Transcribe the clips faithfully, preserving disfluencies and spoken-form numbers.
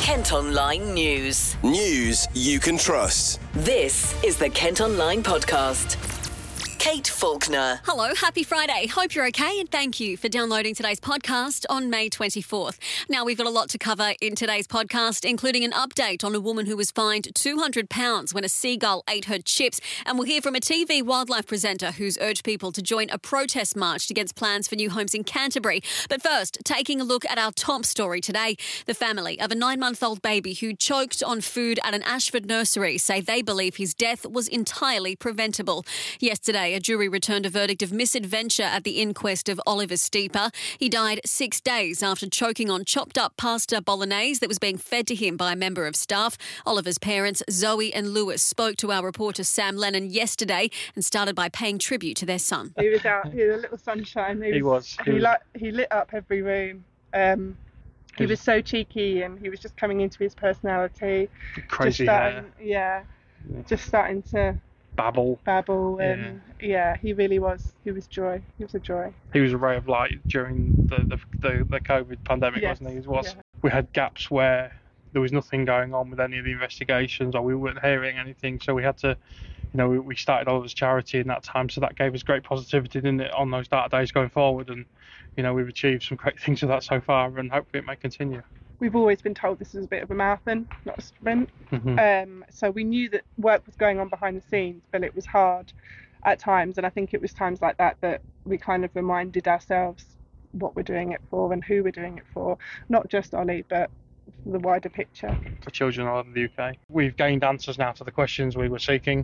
Kent Online News. News you can trust. This is the Kent Online Podcast. Kate Faulkner. Hello, happy Friday. Hope you're okay and thank you for downloading today's podcast on May twenty-fourth. Now, we've got a lot to cover in today's podcast, including an update on a woman who was fined two hundred pounds when a seagull ate her chips, and we'll hear from a T V wildlife presenter who's urged people to join a protest march against plans for new homes in Canterbury. But first, taking a look at our top story today. The family of a nine-month-old baby who choked on food at an Ashford nursery say they believe his death was entirely preventable. Yesterday, a jury returned a verdict of misadventure at the inquest of Oliver Steeper. He died six days after choking on chopped-up pasta bolognese that was being fed to him by a member of staff. Oliver's parents, Zoe and Lewis, spoke to our reporter Sam Lennon yesterday and started by paying tribute to their son. He was out, he was a little sunshine. He, he was. He, he, was. Li- he lit up every room. Um, he was so cheeky and he was just coming into his personality. Crazy just starting, hair. Yeah, yeah, just starting to... Babble. Babble, and yeah. yeah, he really was. He was joy. He was a joy. He was a ray of light during the the, the, the COVID pandemic, yes. wasn't he? He was. Yeah. We had gaps where there was nothing going on with any of the investigations, or we weren't hearing anything, so we had to, you know, we, we started Oliver's Charity in that time, so that gave us great positivity, didn't it, on those dark days going forward, and, you know, we've achieved some great things with that so far, and hopefully it may continue. We've always been told this was a bit of a marathon, not a sprint. Mm-hmm. Um, so we knew that work was going on behind the scenes, but it was hard at times. And I think it was times like that that we kind of reminded ourselves what we're doing it for and who we're doing it for. Not just Ollie, but the wider picture. For children all over the U K. We've gained answers now to the questions we were seeking.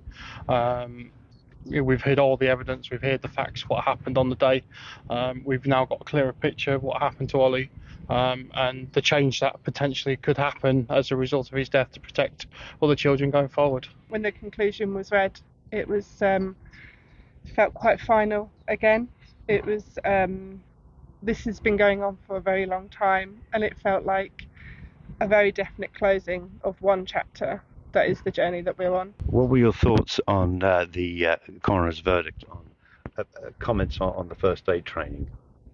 Um, We've heard all the evidence, we've heard the facts, what happened on the day. Um, we've now got a clearer picture of what happened to Ollie um, and the change that potentially could happen as a result of his death to protect all the children going forward. When the conclusion was read, it was um, felt quite final again. It was, um, this has been going on for a very long time, and it felt like a very definite closing of one chapter. That is the journey that we're on. What were your thoughts on uh, the uh, coroner's verdict, on uh, uh, comments on, on the first aid training?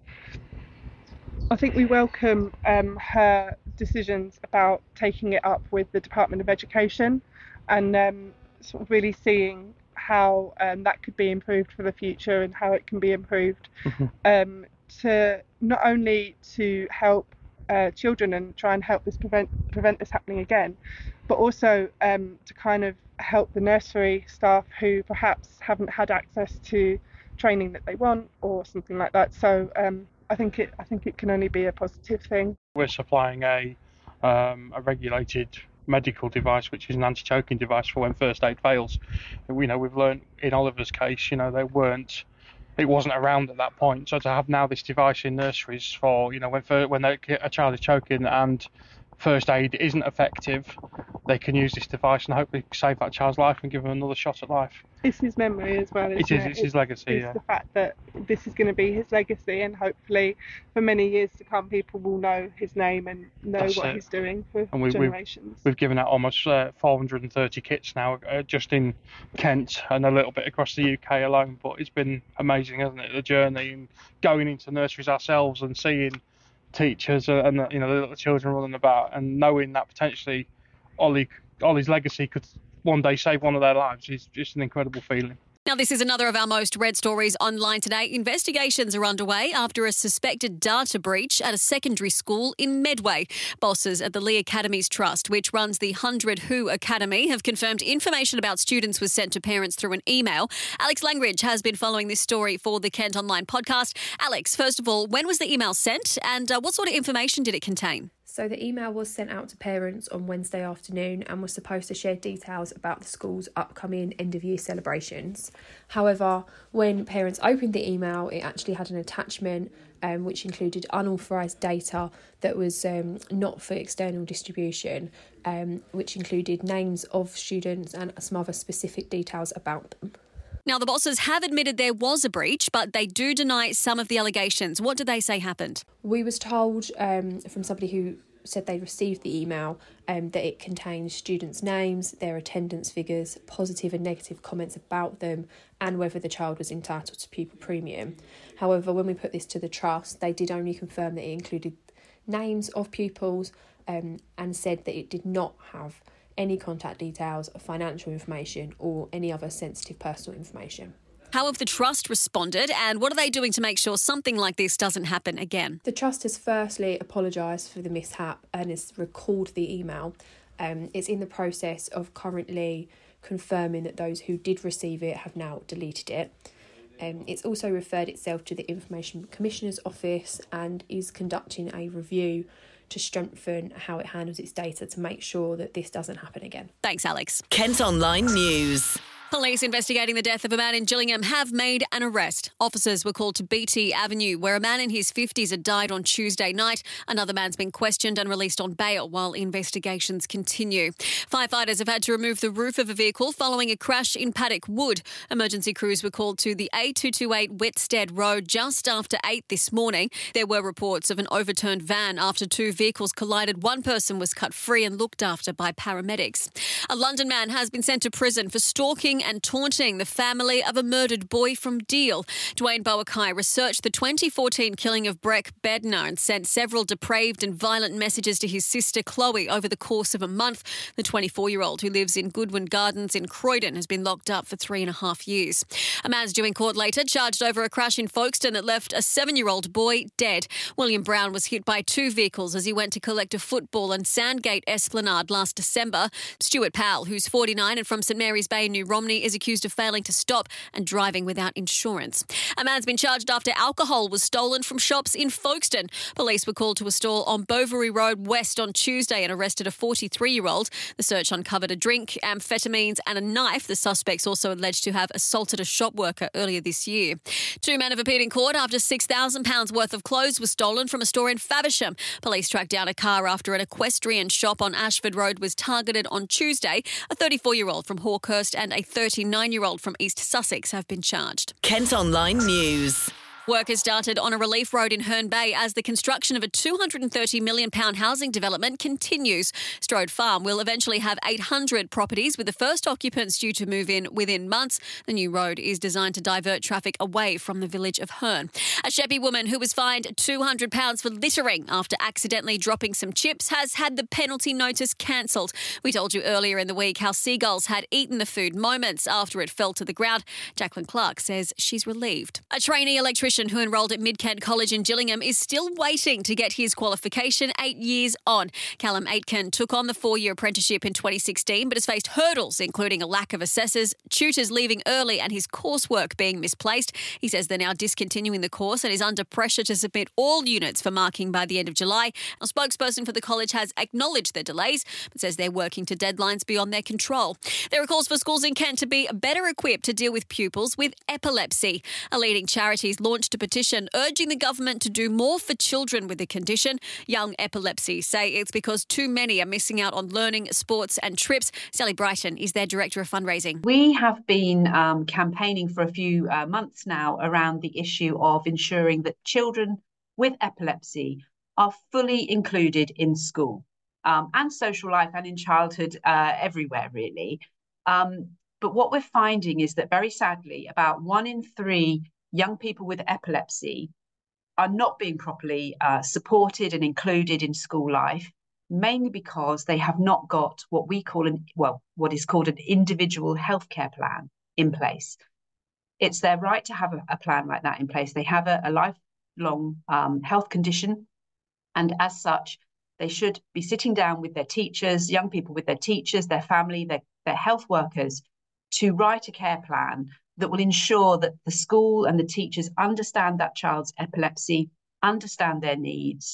I think we welcome um, her decisions about taking it up with the Department of Education and um, sort of really seeing how um, that could be improved for the future and how it can be improved Mm-hmm. um, to not only to help uh, children and try and help this prevent prevent this happening again, but also um, to kind of help the nursery staff who perhaps haven't had access to training that they want or something like that. So um, I think it I think it can only be a positive thing. We're supplying a um, a regulated medical device, which is an anti-choking device for when first aid fails. We know we've learned in Oliver's case, you know, they weren't. It wasn't around at that point. So to have now this device in nurseries for, you know, when when they, a child is choking and first aid isn't effective, they can use this device and hopefully save that child's life and give them another shot at life. It's his memory as well, isn't It is, it? it's his legacy, it's yeah. the fact that this is going to be his legacy, and hopefully for many years to come people will know his name and know That's what it. he's doing for And we, generations. We've, we've given out almost uh, four hundred thirty kits now, uh, just in Kent and a little bit across the U K alone, but it's been amazing, hasn't it, the journey, and going into nurseries ourselves and seeing teachers and, you know, the little children running about and knowing that potentially Ollie, Ollie's legacy could one day save one of their lives is just an incredible feeling. Now, this is another of our most read stories online today. Investigations are underway after a suspected data breach at a secondary school in Medway. Bosses at the Lee Academies Trust, which runs the one hundred Who Academy, have confirmed information about students was sent to parents through an email. Alex Langridge has been following this story for the Kent Online podcast. Alex, first of all, when was the email sent and uh, what sort of information did it contain? So the email was sent out to parents on Wednesday afternoon and was supposed to share details about the school's upcoming end-of-year celebrations. However, when parents opened the email, it actually had an attachment um, which included unauthorised data that was um, not for external distribution, um, which included names of students and some other specific details about them. Now, the bosses have admitted there was a breach, but they do deny some of the allegations. What did they say happened? We was told um, from somebody who said they received the email um, that it contains students' names, their attendance figures, positive and negative comments about them, and whether the child was entitled to pupil premium. However, when we put this to the trust, they did only confirm that it included names of pupils um, and said that it did not have any contact details, financial information or any other sensitive personal information. How have the Trust responded and what are they doing to make sure something like this doesn't happen again? The Trust has firstly apologised for the mishap and has recalled the email. Um, it's in the process of currently confirming that those who did receive it have now deleted it. Um, it's also referred itself to the Information Commissioner's Office and is conducting a review to strengthen how it handles its data to make sure that this doesn't happen again. Thanks, Alex. Kent Online News. Police investigating the death of a man in Gillingham have made an arrest. Officers were called to B T Avenue, where a man in his fifties had died on Tuesday night. Another man's been questioned and released on bail while investigations continue. Firefighters have had to remove the roof of a vehicle following a crash in Paddock Wood. Emergency crews were called to the A two twenty-eight Whitstead Road just after eight this morning. There were reports of an overturned van after two vehicles collided. One person was cut free and looked after by paramedics. A London man has been sent to prison for stalking and taunting the family of a murdered boy from Deal. Dwayne Boakai researched the twenty fourteen killing of Breck Bednar and sent several depraved and violent messages to his sister Chloe over the course of a month. The twenty-four-year-old who lives in Goodwin Gardens in Croydon has been locked up for three and a half years. A man's due in court later, charged over a crash in Folkestone that left a seven-year-old boy dead. William Brown was hit by two vehicles as he went to collect a football in Sandgate Esplanade last December. Stuart Powell, who's forty-nine and from St Mary's Bay, New Romney, is accused of failing to stop and driving without insurance. A man's been charged after alcohol was stolen from shops in Folkestone. Police were called to a stall on Bovary Road West on Tuesday and arrested a forty-three-year-old. The search uncovered a drink, amphetamines and a knife. The suspects also alleged to have assaulted a shop worker earlier this year. Two men have appeared in court after six thousand pounds worth of clothes was stolen from a store in Faversham. Police tracked down a car after an equestrian shop on Ashford Road was targeted on Tuesday. A thirty-four-year-old from Hawkhurst and a thirty-nine-year-old from East Sussex have been charged. Kent Online News. Work has started on a relief road in Herne Bay as the construction of a two hundred thirty million pounds housing development continues. Strode Farm will eventually have eight hundred properties, with the first occupants due to move in within months. The new road is designed to divert traffic away from the village of Herne. A Sheppey woman who was fined two hundred pounds for littering after accidentally dropping some chips has had the penalty notice cancelled. We told you earlier in the week how seagulls had eaten the food moments after it fell to the ground. Jacqueline Clark says she's relieved. A trainee electrician who enrolled at Mid-Kent College in Gillingham is still waiting to get his qualification eight years on. Callum Aitken took on the four-year apprenticeship in twenty sixteen but has faced hurdles, including a lack of assessors, tutors leaving early and his coursework being misplaced. He says they're now discontinuing the course and is under pressure to submit all units for marking by the end of July. A spokesperson for the college has acknowledged their delays but says they're working to deadlines beyond their control. There are calls for schools in Kent to be better equipped to deal with pupils with epilepsy. A leading charity's launched a petition urging the government to do more for children with the condition. Young Epilepsy say it's because too many are missing out on learning, sports and trips. Sally Brighton is their Director of Fundraising. We have been um, campaigning for a few uh, months now around the issue of ensuring that children with epilepsy are fully included in school um, and social life and in childhood uh, everywhere, really. Um, but what we're finding is that, very sadly, about one in three young people with epilepsy are not being properly uh, supported and included in school life, mainly because they have not got what we call an well, what is called an individual healthcare plan in place. It's their right to have a, a plan like that in place. They have a, a lifelong um, health condition, and as such, they should be sitting down with their teachers, young people with their teachers, their family, their, their health workers, to write a care plan that will ensure that the school and the teachers understand that child's epilepsy, understand their needs,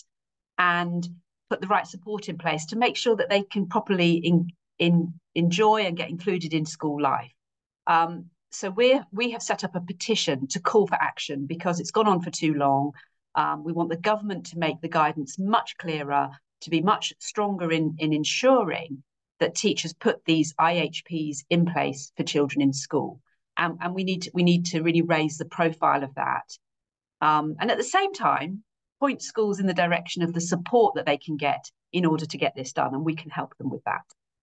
and put the right support in place to make sure that they can properly in, in, enjoy and get included in school life. Um, so we we have set up a petition to call for action because it's gone on for too long. Um, we want the government to make the guidance much clearer, to be much stronger in, in ensuring that teachers put these I H Ps in place for children in school. And, and we need to, we need to really raise the profile of that. Um, and at the same time, point schools in the direction of the support that they can get in order to get this done, and we can help them with that.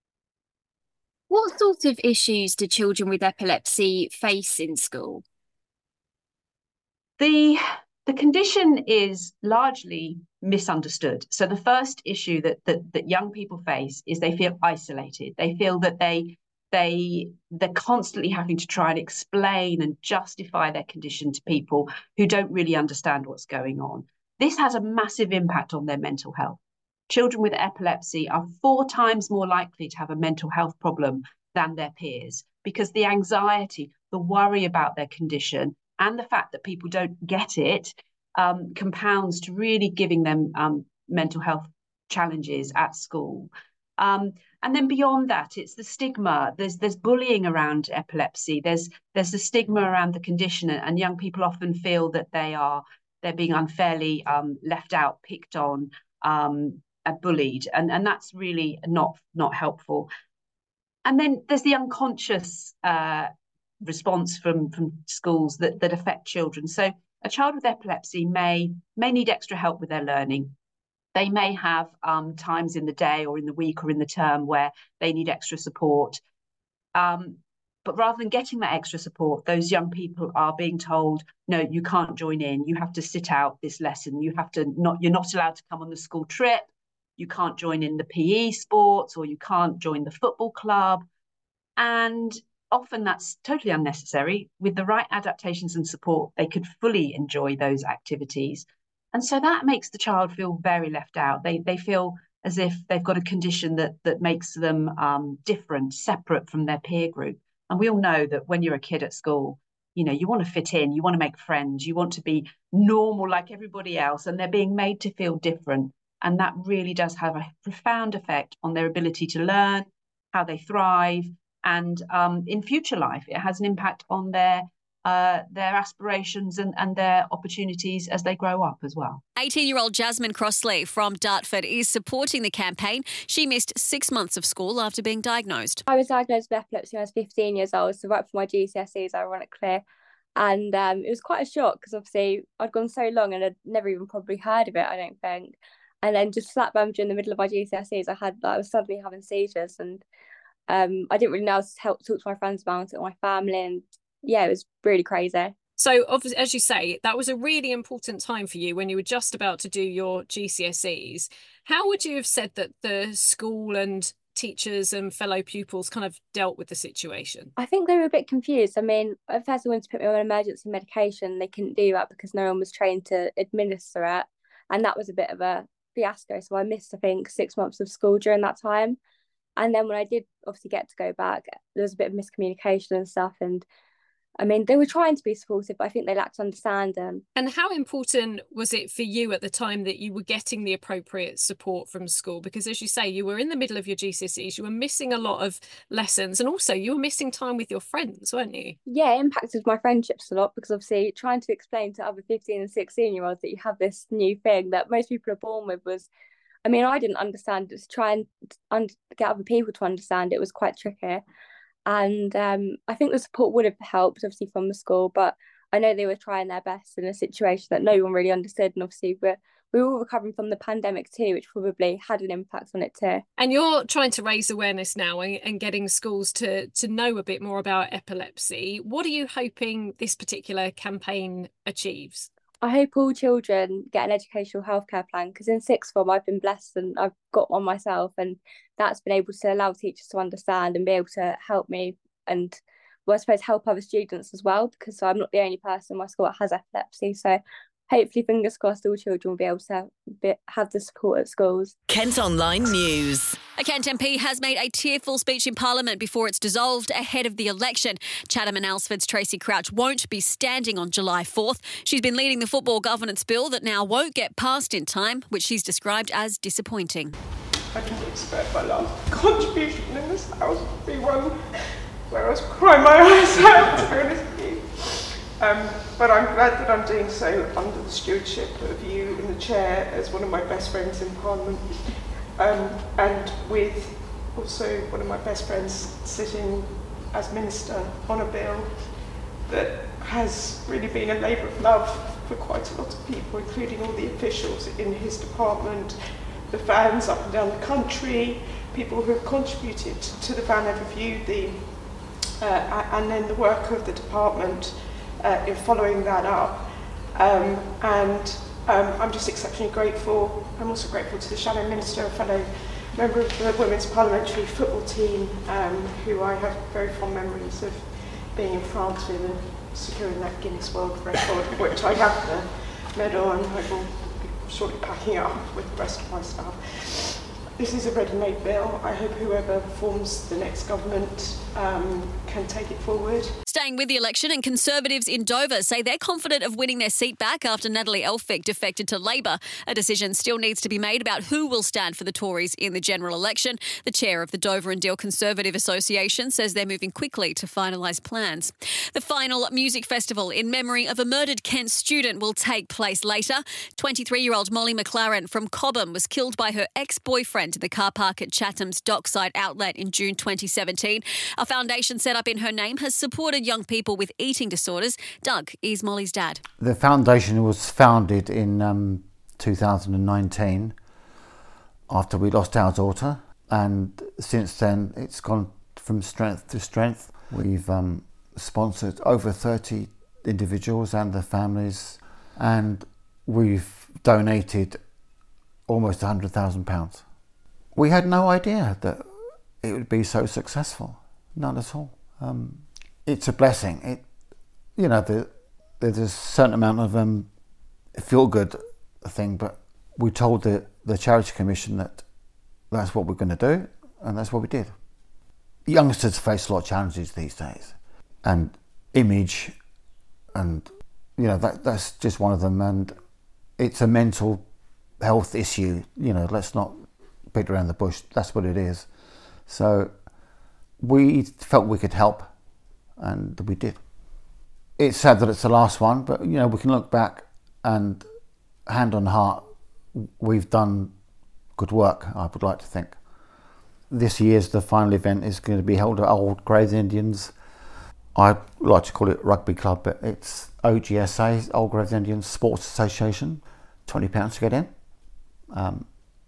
What sort of issues do children with epilepsy face in school? The The condition is largely misunderstood. So the first issue that, that that young people face is they feel isolated. They feel that they they they're constantly having to try and explain and justify their condition to people who don't really understand what's going on. This has a massive impact on their mental health. Children with epilepsy are four times more likely to have a mental health problem than their peers, because the anxiety, the worry about their condition, and the fact that people don't get it um, compounds to really giving them um, mental health challenges at school. Um, and then beyond that, it's the stigma. There's there's bullying around epilepsy. There's there's the stigma around the condition, and young people often feel that they are they're being unfairly um, left out, picked on, um, and bullied, and and that's really not not helpful. And then there's the unconscious uh, response from from schools that that affect children. So a child with epilepsy may may need extra help with their learning. They may have um, times in the day or in the week or in the term where they need extra support. Um, but rather than getting that extra support, those young people are being told, no, you can't join in. You have to sit out this lesson. You have to not, you're not allowed to come on the school trip. You can't join in the P E sports, or you can't join the football club. And often that's totally unnecessary. With the right adaptations and support, they could fully enjoy those activities. And so that makes the child feel very left out. They they feel as if they've got a condition that that makes them um, different, separate from their peer group. And we all know that when you're a kid at school, you know, you want to fit in, you want to make friends, you want to be normal like everybody else, and they're being made to feel different. And that really does have a profound effect on their ability to learn, how they thrive, and um, in future life, it has an impact on their Uh, their aspirations and, and their opportunities as they grow up as well. eighteen-year-old Jasmine Crossley from Dartford is supporting the campaign. She missed six months of school after being diagnosed. I was diagnosed with epilepsy when I was fifteen years old, so right before my G C S Es, ironically. And um, it was quite a shock because obviously I'd gone so long and I'd never even probably heard of it, I don't think. And then just slap bam during the middle of my G C S Es, I had like, I was suddenly having seizures, and um, I didn't really know how to help talk to my friends about it or my family, and yeah, it was really crazy. So obviously, as you say, that was a really important time for you when you were just about to do your G C S Es. How would you have said that the school and teachers and fellow pupils kind of dealt with the situation? I think they were a bit confused. I mean, at first they wanted to put me on emergency medication. They couldn't do that because no one was trained to administer it. And that was a bit of a fiasco. So I missed, I think, six months of school during that time. And then when I did obviously get to go back, there was a bit of miscommunication and stuff. And I mean, they were trying to be supportive, but I think they lacked understanding. And how important was it for you at the time that you were getting the appropriate support from school? Because as you say, you were in the middle of your G C S Es, you were missing a lot of lessons, and also you were missing time with your friends, weren't you? Yeah, it impacted my friendships a lot, because obviously trying to explain to other fifteen and sixteen year olds that you have this new thing that most people are born with was, I mean, I didn't understand it. To try and un- get other people to understand it was quite tricky. And um, I think the support would have helped, obviously, from the school, but I know they were trying their best in a situation that no one really understood. And obviously, we're, we were all recovering from the pandemic too, which probably had an impact on it too. And you're trying to raise awareness now and, and getting schools to, to know a bit more about epilepsy. What are you hoping this particular campaign achieves? I hope all children get an educational healthcare plan, because in sixth form I've been blessed and I've got one myself, and that's been able to allow teachers to understand and be able to help me and, well, I suppose help other students as well, because I'm not the only person in my school that has epilepsy. So hopefully, fingers crossed, all children will be able to be, have the support at schools. Kent Online News. A Kent M P has made a tearful speech in Parliament before it's dissolved ahead of the election. Chatham and Alresford's Tracy Crouch won't be standing on July fourth. She's been leading the football governance bill that now won't get passed in time, which she's described as disappointing. I didn't expect my last contribution in this house to be one where I was crying my eyes out, to be honest with you. Um, but I'm glad that I'm doing so under the stewardship of you in the chair as one of my best friends in Parliament, um, and with also one of my best friends sitting as Minister on a bill that has really been a labour of love for quite a lot of people, including all the officials in his department, the fans up and down the country, people who have contributed to the Van Everview, the, uh, and then the work of the department Uh, in following that up. Um, and um, I'm just exceptionally grateful. I'm also grateful to the Shadow Minister, a fellow member of the Women's Parliamentary Football team, um, who I have very fond memories of being in France with and securing that Guinness World Record, which I have the medal and I will be shortly packing up with the rest of my staff. This is a ready-made bill. I hope whoever forms the next government um, can take it forward. Staying with the election, and Conservatives in Dover say they're confident of winning their seat back after Natalie Elphicke defected to Labor. A decision still needs to be made about who will stand for the Tories in the general election. The chair of the Dover and Deal Conservative Association says they're moving quickly to finalise plans. The final music festival in memory of a murdered Kent student will take place later. twenty-three-year-old Molly McLaren from Cobham was killed by her ex-boyfriend in the car park at Chatham's Dockside Outlet in June twenty seventeen. A foundation set up in her name has supported young people with eating disorders. Doug is Molly's dad. The foundation was founded in um, two thousand nineteen after we lost our daughter, and since then it's gone from strength to strength. We've um, sponsored over thirty individuals and their families, and we've donated almost one hundred thousand pounds. We had no idea that it would be so successful. None at all. Um, it's a blessing. It, you know, the, there's a certain amount of um, feel-good thing, but we told the, the Charity Commission that that's what we're going to do, and that's what we did. Youngsters face a lot of challenges these days, and image, and, you know, that that's just one of them, and it's a mental health issue. You know, let's not beat around the bush. That's what it is. So we felt we could help, and we did. It's sad that it's the last one, but you know, we can look back and hand on heart, we've done good work, I would like to think. This year's the final event is going to be held at Old Gravesend. I like to call it rugby club, but it's O G S A, Old Gravesend Sports Association. twenty pounds to get in. Um,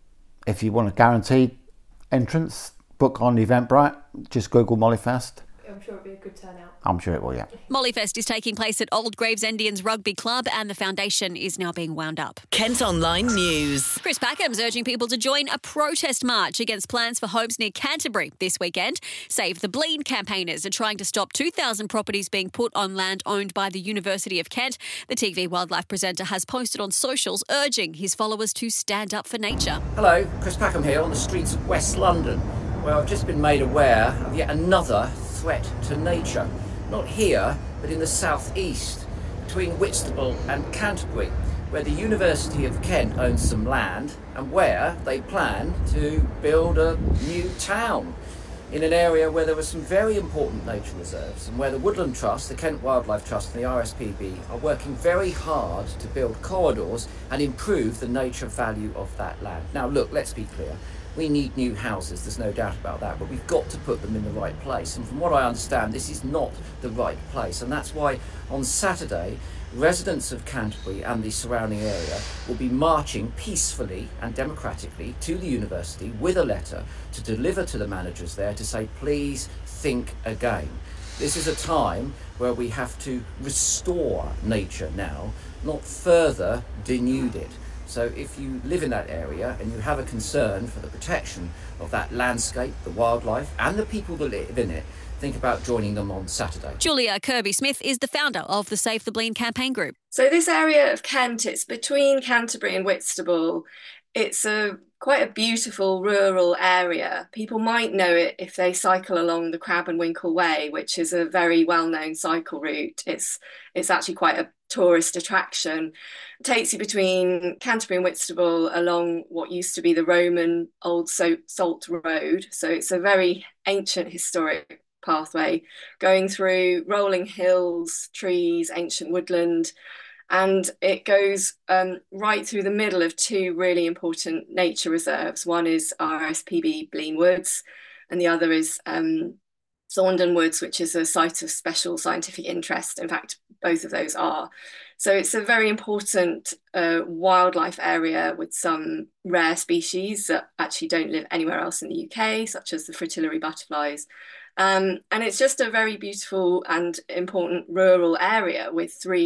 if you want a guaranteed entrance, book on Eventbrite, just Google Mollyfest. I'm sure it'll be a good turnout. I'm sure it will, yeah. Mollyfest is taking place at Old Gravesendians Rugby Club, and the foundation is now being wound up. Kent Online News. Chris Packham's urging people to join a protest march against plans for homes near Canterbury this weekend. Save the Blean campaigners are trying to stop two thousand properties being put on land owned by the University of Kent. The T V wildlife presenter has posted on socials urging his followers to stand up for nature. Hello, Chris Packham here on the streets of West London, where I've just been made aware of yet another threat to nature. Not here, but in the southeast, between Whitstable and Canterbury, where the University of Kent owns some land and where they plan to build a new town in an area where there were some very important nature reserves, and where the Woodland Trust, the Kent Wildlife Trust and the R S P B are working very hard to build corridors and improve the nature value of that land. Now look, let's be clear. We need new houses, there's no doubt about that, but we've got to put them in the right place. And from what I understand, this is not the right place. And that's why on Saturday, residents of Canterbury and the surrounding area will be marching peacefully and democratically to the university with a letter to deliver to the managers there to say, please think again. This is a time where we have to restore nature now, not further denude it. So if you live in that area and you have a concern for the protection of that landscape, the wildlife and the people that live in it, think about joining them on Saturday. Julia Kirby-Smith is the founder of the Save the Blean campaign group. So this area of Kent, it's between Canterbury and Whitstable. It's a quite a beautiful rural area. People might know it if they cycle along the Crab and Winkle Way, which is a very well-known cycle route. It's it's actually quite a tourist attraction. It takes you between Canterbury and Whitstable along what used to be the Roman Old Salt Road. So it's a very ancient historic pathway going through rolling hills, trees, ancient woodland, and it goes um, right through the middle of two really important nature reserves. One is R S P B Blean Woods, and the other is um, Thorndon Woods, which is a site of special scientific interest. In fact, both of those are. So it's a very important uh, wildlife area with some rare species that actually don't live anywhere else in the U K, such as the fritillary butterflies. Um, and it's just a very beautiful and important rural area with three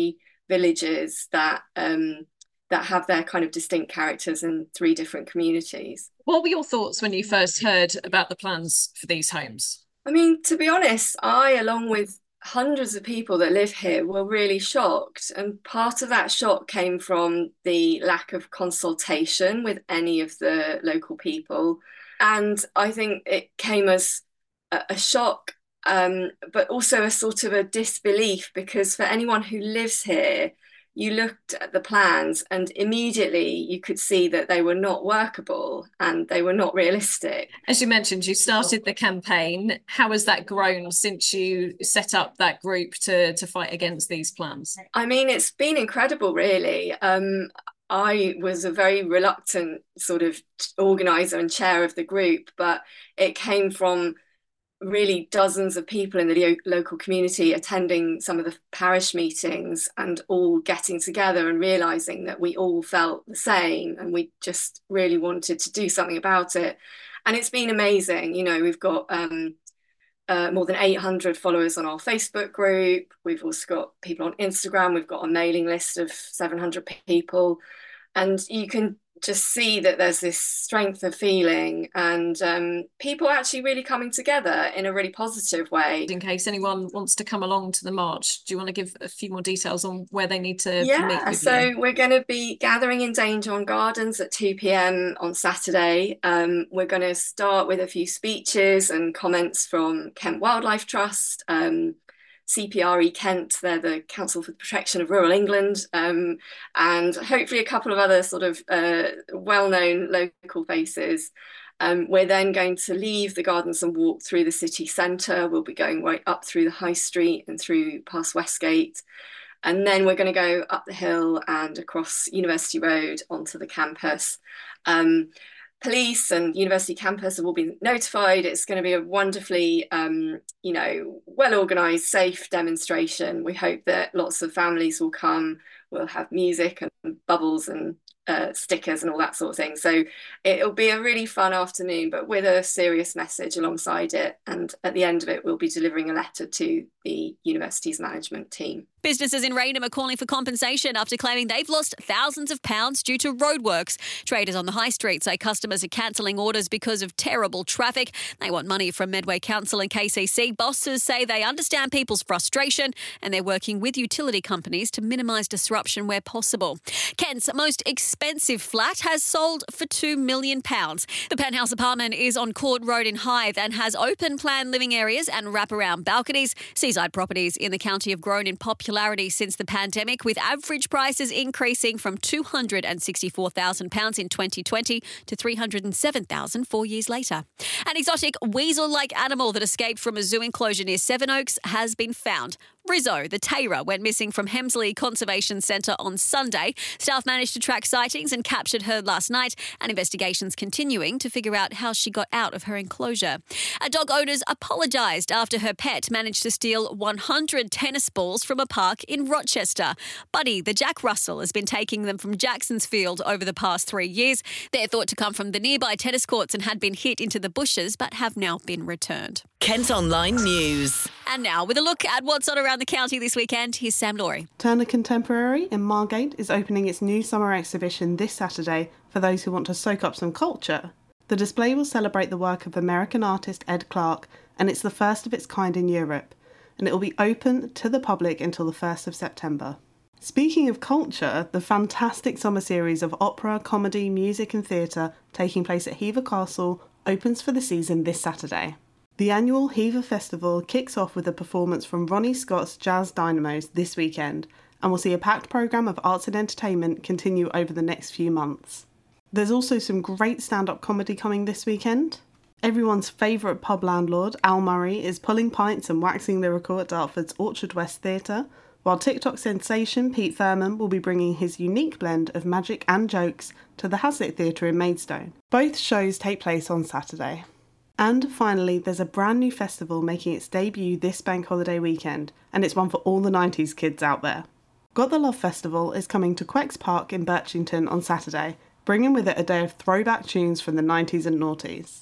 villages that um, that have their kind of distinct characters in three different communities. What were your thoughts when you first heard about the plans for these homes? I mean, to be honest, I, along with hundreds of people that live here, were really shocked. And part of that shock came from the lack of consultation with any of the local people. And I think it came as a, a shock, um, but also a sort of a disbelief, because for anyone who lives here, you looked at the plans and immediately you could see that they were not workable and they were not realistic. As you mentioned, you started the campaign. How has that grown since you set up that group to, to fight against these plans? I mean, it's been incredible, really. Um, I was a very reluctant sort of organiser and chair of the group, but it came from really dozens of people in the local community attending some of the parish meetings and all getting together and realising that we all felt the same and we just really wanted to do something about it. And it's been amazing. You know, we've got um, uh, more than eight hundred followers on our Facebook group. We've also got people on Instagram. We've got a mailing list of seven hundred people. And you can just see that there's this strength of feeling and um, people actually really coming together in a really positive way. In case anyone wants to come along to the march, do you want to give a few more details on where they need to yeah, meet with so you? We're going to be gathering in Danejong Gardens at two p.m. on Saturday. Um, we're going to start with a few speeches and comments from Kent Wildlife Trust, um, C P R E Kent, they're the Council for the Protection of Rural England, um, and hopefully a couple of other sort of uh, well-known local faces. Um, we're then going to leave the gardens and walk through the city centre. We'll be going right up through the High Street and through past Westgate. And then we're going to go up the hill and across University Road onto the campus. Um, Police and university campus have all been notified. It's going to be a wonderfully, um, you know, well-organised, safe demonstration. We hope that lots of families will come. We'll have music and bubbles and uh, stickers and all that sort of thing. So it'll be a really fun afternoon, but with a serious message alongside it. And at the end of it, we'll be delivering a letter to the university's management team. Businesses in Raynham are calling for compensation after claiming they've lost thousands of pounds due to roadworks. Traders on the high street say customers are cancelling orders because of terrible traffic. They want money from Medway Council and K C C. Bosses say they understand people's frustration and they're working with utility companies to minimise disruption where possible. Kent's most expensive flat has sold for two million pounds. The penthouse apartment is on Court Road in Hythe and has open plan living areas and wraparound balconies. Seaside properties in the county have grown in popularity since the pandemic, with average prices increasing from two hundred sixty-four thousand pounds in twenty twenty to three hundred seven thousand pounds four years later. An exotic weasel-like animal that escaped from a zoo enclosure near Sevenoaks has been found. Rizzo, the Tayra, went missing from Hemsley Conservation Centre on Sunday. Staff managed to track sightings and captured her last night, and investigations continuing to figure out how she got out of her enclosure. A dog owner's apologised after her pet managed to steal one hundred tennis balls from a park in Rochester. Buddy, the Jack Russell, has been taking them from Jackson's Field over the past three years. They're thought to come from the nearby tennis courts and had been hit into the bushes, but have now been returned. Kent Online News. And now, with a look at what's on around the county this weekend, here's Sam Laurie. Turner Contemporary in Margate is opening its new summer exhibition this Saturday for those who want to soak up some culture. The display will celebrate the work of American artist Ed Clark, and it's the first of its kind in Europe, and it will be open to the public until the first of September. Speaking of culture, the fantastic summer series of opera, comedy, music and theatre taking place at Hever Castle opens for the season this Saturday. The annual Hever Festival kicks off with a performance from Ronnie Scott's Jazz Dynamos this weekend, and we'll see a packed programme of arts and entertainment continue over the next few months. There's also some great stand-up comedy coming this weekend. Everyone's favourite pub landlord, Al Murray, is pulling pints and waxing lyrical at Dartford's Orchard West Theatre, while TikTok sensation Pete Thurman will be bringing his unique blend of magic and jokes to the Hazlitt Theatre in Maidstone. Both shows take place on Saturday. And finally, there's a brand new festival making its debut this bank holiday weekend, and it's one for all the nineties kids out there. Got the Love Festival is coming to Quecks Park in Birchington on Saturday, bringing with it a day of throwback tunes from the nineties and noughties.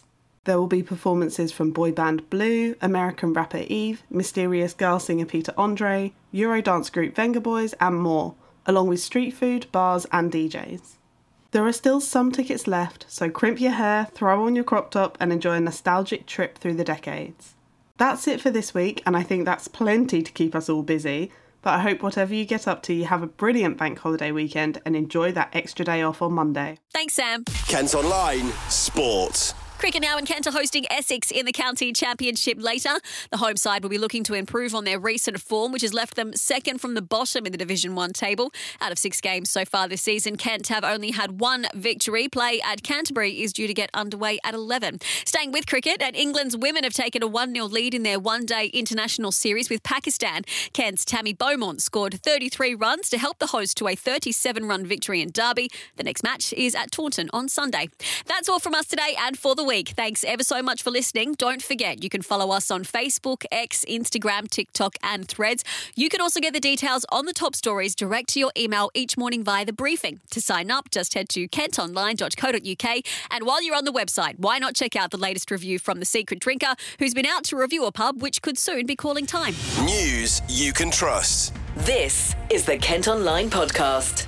There will be performances from boy band Blue, American rapper Eve, mysterious girl singer Peter Andre, Eurodance group Vengaboys, and more, along with street food, bars and D Js. There are still some tickets left, so crimp your hair, throw on your crop top and enjoy a nostalgic trip through the decades. That's it for this week, and I think that's plenty to keep us all busy, but I hope whatever you get up to, you have a brilliant bank holiday weekend and enjoy that extra day off on Monday. Thanks, Sam. Kent Online Sport. Cricket now, and Kent are hosting Essex in the county championship later. The home side will be looking to improve on their recent form, which has left them second from the bottom in the Division one table. Out of six games so far this season, Kent have only had one victory. Play at Canterbury is due to get underway at eleven. Staying with cricket, and England's women have taken a one nil lead in their one-day international series with Pakistan. Kent's Tammy Beaumont scored thirty-three runs to help the host to a thirty-seven run victory in Derby. The next match is at Taunton on Sunday. That's all from us today and for the week. Thanks ever so much for listening. Don't forget, you can follow us on Facebook, X, Instagram, TikTok and Threads. You can also get the details on the top stories direct to your email each morning via the briefing. To sign up, just head to kent online dot co dot uk. And while you're on the website, why not check out the latest review from The Secret Drinker, who's been out to review a pub which could soon be calling time. News you can trust. This is the Kent Online Podcast.